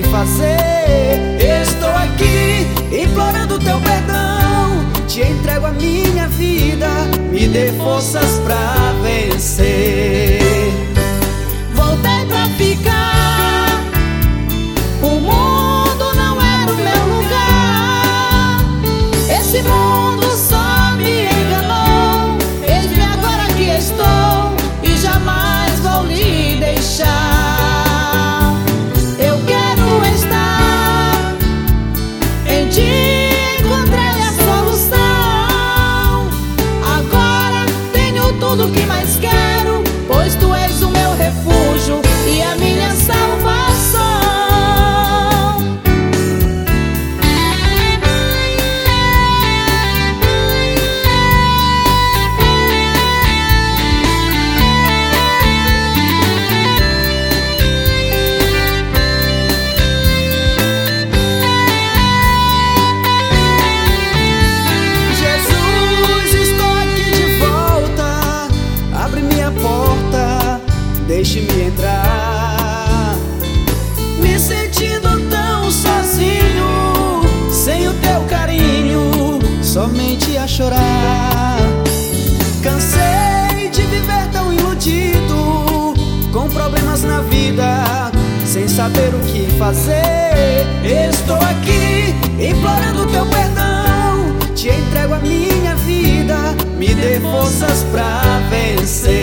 fazer. Estou aqui implorando teu perdão, te entrego a minha vida, me dê forças pra vencer. Voltei pra ficar, o mundo não era o meu lugar. Esse mundo só me enganou, eis-me agora que estou e jamais vou lhe deixar. Eu quero estar em ti, encontrei a solução. Agora tenho tudo o que mais quero, pois tu és o meu refúgio e a minha salvação. Jesus, estou aqui de volta, abre minha porta, deixe-me entrar. Me sentindo tão sozinho, sem o teu carinho, somente a chorar. Cansei de viver tão iludido, com problemas na vida, sem saber o que fazer. Estou aqui implorando teu perdão, te entrego a minha vida, me dê forças pra vencer.